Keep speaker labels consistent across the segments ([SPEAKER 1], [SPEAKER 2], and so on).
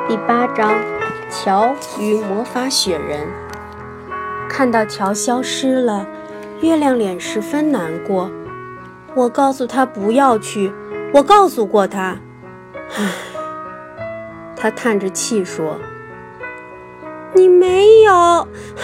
[SPEAKER 1] 第8章，乔与魔法雪人。看到乔消失了，月亮脸十分难过。我告诉他不要去，我告诉过他。唉，他叹着气说：“你没有。”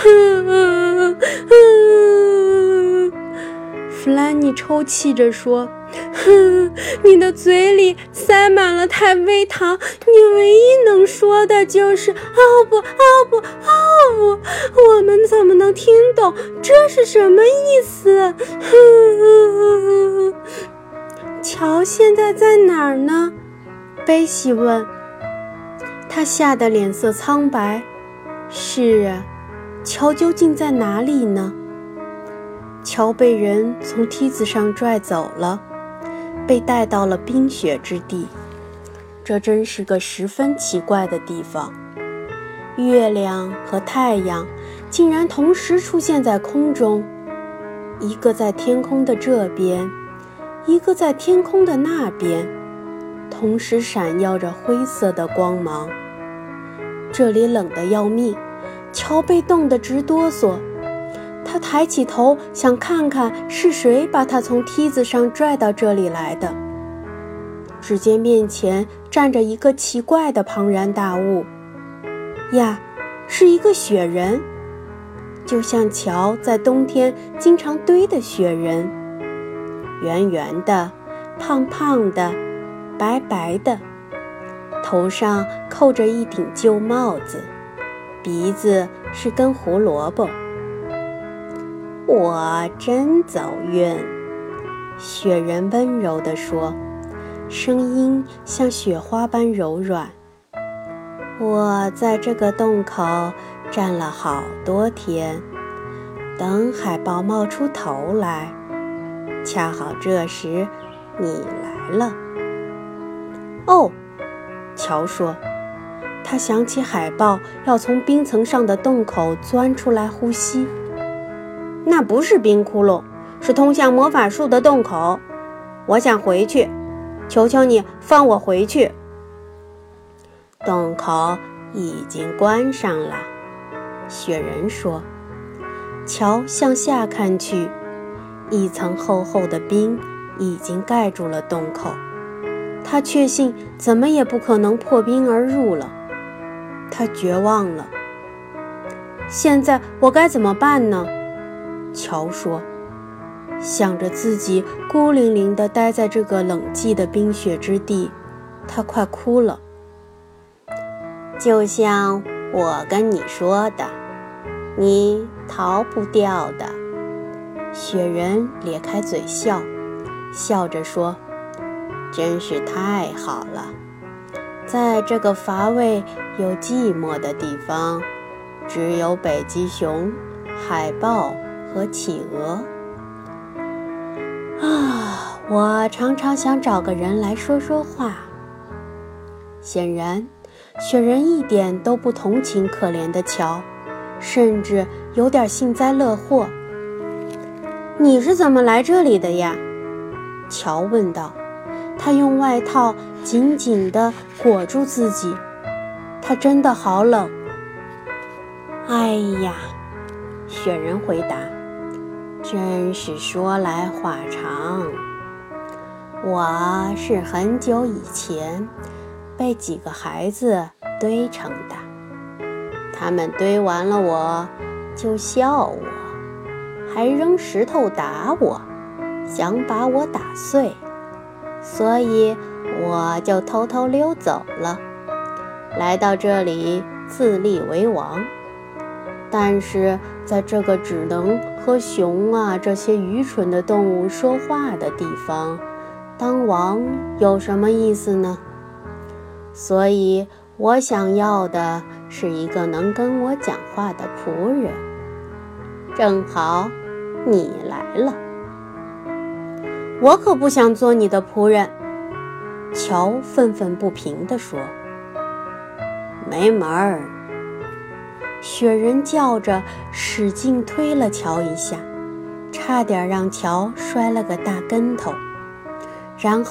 [SPEAKER 1] 弗兰妮抽泣着说：“你的嘴里塞满了太妃糖，你唯一能说的就是哦不，哦不，哦不，我们怎么能听懂？这是什么意思？”乔现在在哪儿呢？贝西问。他吓得脸色苍白。是啊，乔究竟在哪里呢？乔被人从梯子上拽走了，被带到了冰雪之地。这真是个十分奇怪的地方。月亮和太阳竟然同时出现在空中，一个在天空的这边，一个在天空的那边，同时闪耀着灰色的光芒。这里冷得要命，乔被冻得直哆嗦。他抬起头想看看是谁把他从梯子上拽到这里来的。只见面前站着一个奇怪的庞然大物。呀，是一个雪人，就像乔在冬天经常堆的雪人，圆圆的，胖胖的，白白的，头上扣着一顶旧帽子，鼻子是根胡萝卜。我真走运，雪人温柔地说，声音像雪花般柔软。我在这个洞口站了好多天，等海豹冒出头来，恰好这时你来了。哦，乔说，他想起海豹要从冰层上的洞口钻出来呼吸。那不是冰窟窿，是通向魔法树的洞口。我想回去，求求你放我回去。洞口已经关上了，雪人说。乔向下看去，一层厚厚的冰已经盖住了洞口。他确信怎么也不可能破冰而入了。他绝望了。现在我该怎么办呢？乔说，想着自己孤零零地待在这个冷寂的冰雪之地，他快哭了。就像我跟你说的，你逃不掉的。雪人咧开嘴笑，笑着说，真是太好了，在这个乏味又寂寞的地方，只有北极熊、海豹和企鹅。我常常想找个人来说说话。显然，雪人一点都不同情可怜的乔，甚至有点幸灾乐祸。你是怎么来这里的呀？乔问道。他用外套紧紧地裹住自己，他真的好冷。哎呀，雪人回答，真是说来话长。我是很久以前被几个孩子堆成的，他们堆完了我就笑我，还扔石头打我，想把我打碎，所以我就偷偷溜走了，来到这里自立为王。但是在这个只能和熊啊这些愚蠢的动物说话的地方，当王有什么意思呢？所以我想要的是一个能跟我讲话的仆人。正好你来了。我可不想做你的仆人，乔愤愤不平地说。没门儿！雪人叫着，使劲推了乔一下，差点让乔摔了个大跟头，然后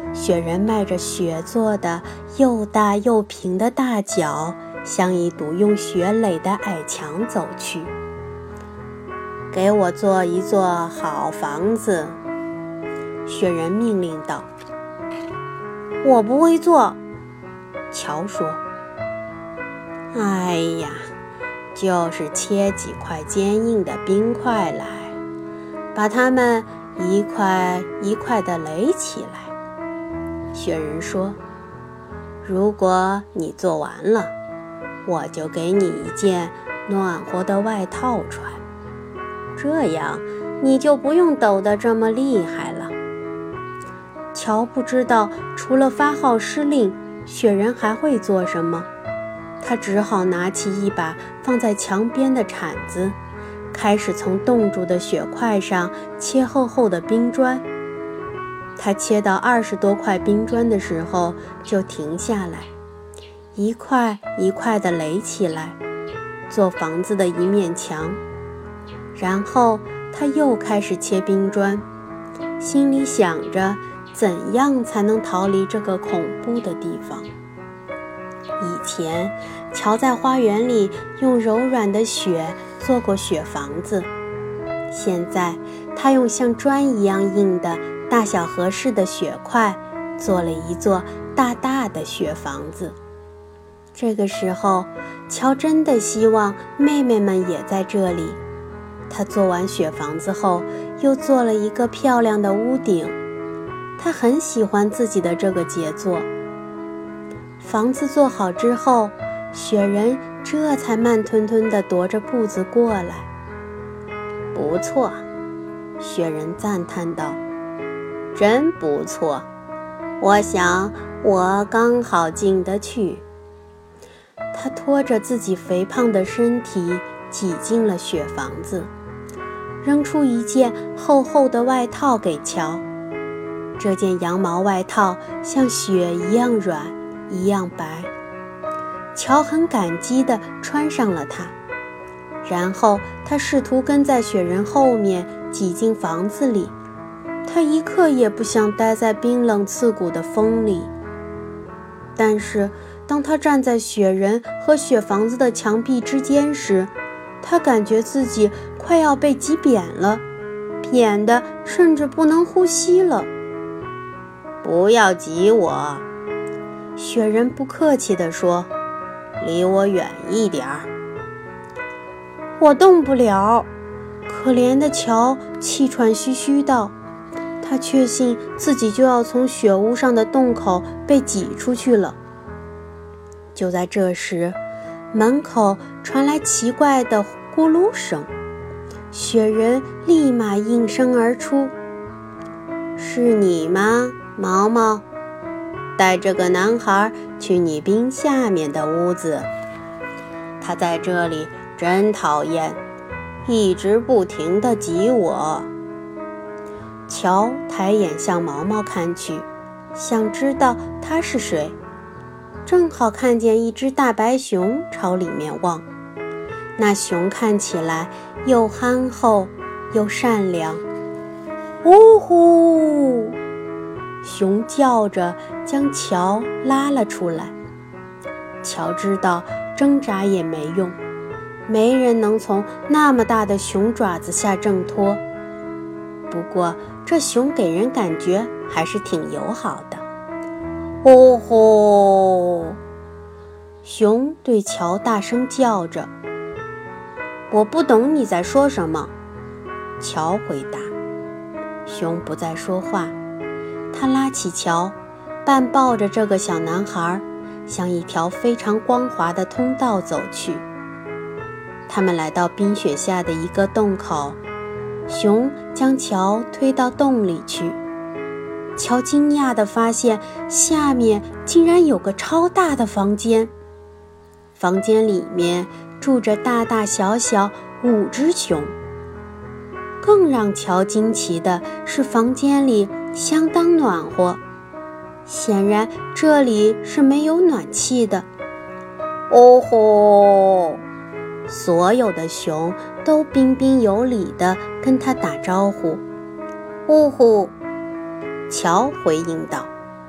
[SPEAKER 1] 雪人迈着雪做的又大又平的大脚，向一堵用雪垒的矮墙走去。给我做一座好房子，雪人命令道。我不会做，乔说。哎呀，就是切几块坚硬的冰块来，把它们一块一块地垒起来。雪人说，如果你做完了，我就给你一件暖和的外套穿，这样你就不用抖得这么厉害了。乔不知道除了发号施令，雪人还会做什么。他只好拿起一把放在墙边的铲子，开始从冻住的雪块上切厚厚的冰砖。他切到20多块冰砖的时候就停下来，一块一块地垒起来，做房子的一面墙。然后他又开始切冰砖，心里想着怎样才能逃离这个恐怖的地方。以前乔在花园里用柔软的雪做过雪房子，现在他用像砖一样硬的大小合适的雪块做了一座大大的雪房子。这个时候，乔真的希望妹妹们也在这里。他做完雪房子后，又做了一个漂亮的屋顶。他很喜欢自己的这个杰作。房子做好之后，雪人这才慢吞吞地踱着步子过来。不错，雪人赞叹道，真不错，我想我刚好进得去。他拖着自己肥胖的身体挤进了雪房子，扔出一件厚厚的外套给乔。这件羊毛外套像雪一样软，一样白。乔很感激地穿上了它，然后他试图跟在雪人后面挤进房子里。他一刻也不想待在冰冷刺骨的风里。但是当他站在雪人和雪房子的墙壁之间时，他感觉自己快要被挤扁了，扁得甚至不能呼吸了。不要挤我，雪人不客气地说，离我远一点儿。我动不了，可怜的乔气喘吁吁道。他确信自己就要从雪屋上的洞口被挤出去了。就在这时，门口传来奇怪的咕噜声，雪人立马应声而出。是你吗，毛毛？带这个男孩去你冰下面的屋子。他在这里真讨厌，一直不停地挤我。乔抬眼向毛毛看去，想知道他是谁。正好看见一只大白熊朝里面望，那熊看起来又憨厚又善良。呜呼！熊叫着将乔拉了出来。乔知道挣扎也没用，没人能从那么大的熊爪子下挣脱。不过这熊给人感觉还是挺友好的。呼呼！熊对乔大声叫着。我不懂你在说什么，乔回答。熊不再说话，他拉起乔，半抱着这个小男孩，向一条非常光滑的通道走去。他们来到冰雪下的一个洞口，熊将乔推到洞里去。乔惊讶地发现下面竟然有个超大的房间，房间里面住着大大小小5只熊。更让乔惊奇的是，房间里相当暖和，显然这里是没有暖气的。哦吼！所有的熊都彬彬有礼地跟他打招呼。呼呼！乔回应道。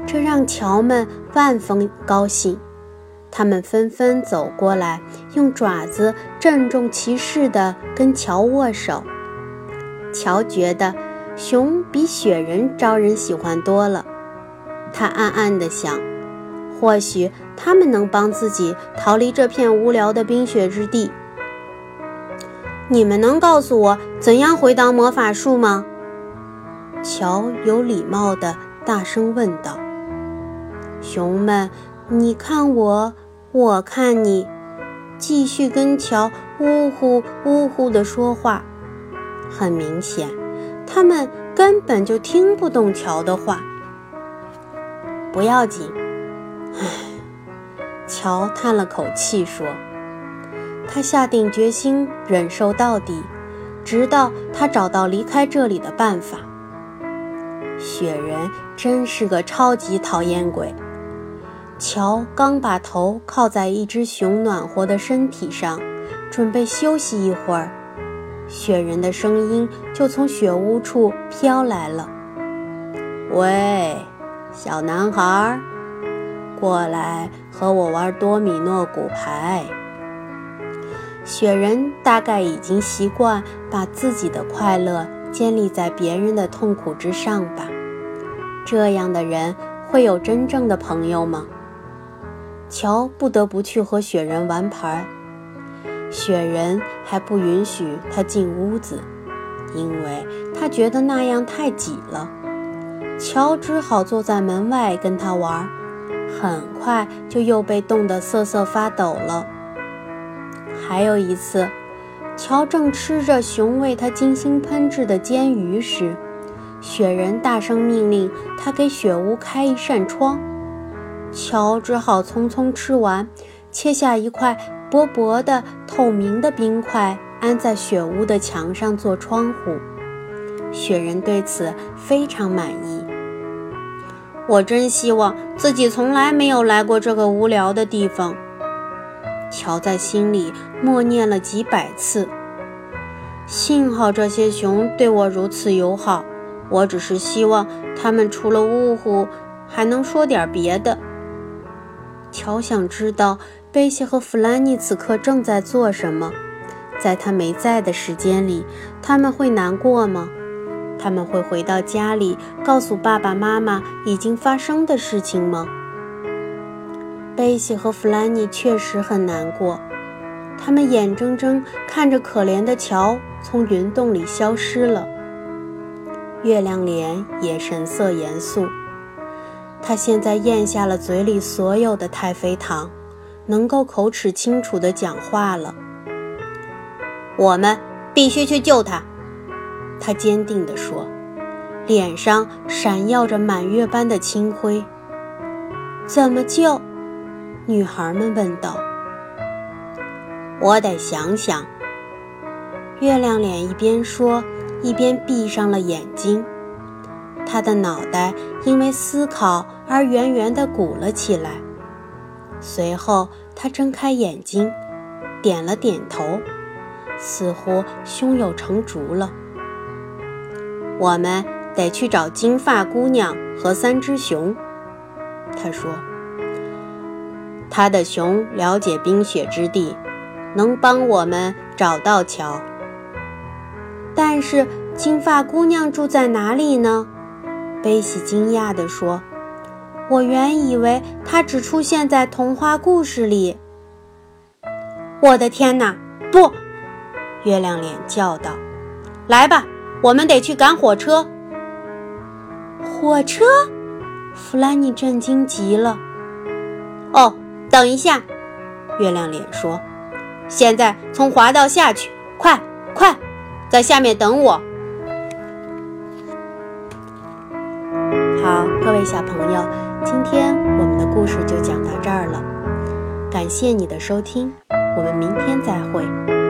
[SPEAKER 1] 这让乔们万分高兴。他们纷纷走过来，用爪子郑重其事地跟乔握手。乔觉得熊比雪人招人喜欢多了，他暗暗地想，或许他们能帮自己逃离这片无聊的冰雪之地。你们能告诉我怎样回到魔法树吗？乔有礼貌地大声问道。熊们，你看我，我看你，继续跟乔呜呼呜呼地说话。很明显，他们根本就听不懂乔的话。不要紧，唉，乔叹了口气说，他下定决心忍受到底，直到他找到离开这里的办法。雪人真是个超级讨厌鬼。乔刚把头靠在一只熊暖和的身体上，准备休息一会儿，雪人的声音就从雪屋处飘来了。喂，小男孩，过来和我玩多米诺骨牌。雪人大概已经习惯把自己的快乐建立在别人的痛苦之上吧。这样的人会有真正的朋友吗？乔不得不去和雪人玩牌，雪人还不允许他进屋子，因为他觉得那样太挤了。乔只好坐在门外跟他玩，很快就又被冻得瑟瑟发抖了。还有一次，乔正吃着熊为他精心烹制的煎鱼时，雪人大声命令他给雪屋开一扇窗。乔只好匆匆吃完，切下一块薄薄的透明的冰块安在雪屋的墙上做窗户。雪人对此非常满意。我真希望自己从来没有来过这个无聊的地方，乔在心里默念了几百次。幸好这些熊对我如此友好，我只是希望他们除了呜呼还能说点别的。乔想知道贝西和弗兰妮此刻正在做什么，在他没在的时间里，他们会难过吗？他们会回到家里告诉爸爸妈妈已经发生的事情吗？贝西和弗兰妮确实很难过，他们眼睁睁看着可怜的乔从云洞里消失了。月亮脸也神色严肃，他现在咽下了嘴里所有的太妃糖，能够口齿清楚地讲话了。我们必须去救他，他坚定地说，脸上闪耀着满月般的清辉。怎么救？女孩们问道。我得想想。月亮脸一边说，一边闭上了眼睛。他的脑袋因为思考而圆圆地鼓了起来。随后他睁开眼睛，点了点头，似乎胸有成竹了。我们得去找金发姑娘和3只熊，他说。他的熊了解冰雪之地，能帮我们找到乔。但是金发姑娘住在哪里呢？贝西惊讶地说，我原以为她只出现在童话故事里。我的天哪，不！月亮脸叫道，来吧，我们得去赶火车。火车？弗兰妮震惊极了。哦，等一下，月亮脸说，现在从滑道下去，快快，在下面等我。好，各位小朋友，今天我们的故事就讲到这儿了，感谢你的收听，我们明天再会。